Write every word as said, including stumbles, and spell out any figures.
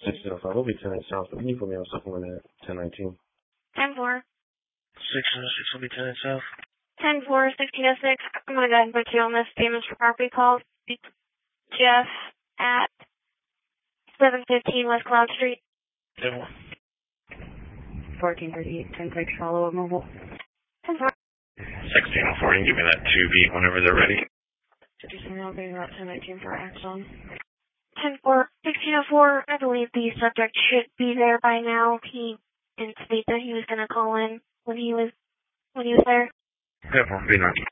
sixteen oh five, we'll be ten south, but can you put me on supplement at ten nineteen? ten four. sixteen oh six will be ten south. ten four, sixteen oh six. I'm going to go ahead and put you on this payments for property call. Jeff at seven fifteen West Cloud Street. ten one. fourteen thirty-eight, ten six, follow up mobile. ten four. sixteen oh four, you can give me that two beat whenever they're ready. fifty-seven, I'll be about ten nineteen for Axon. ten four, sixteen oh four, I believe the subject should be there by now. He didn't state that he was going to call in when he was, when he was there. ten four, be nice.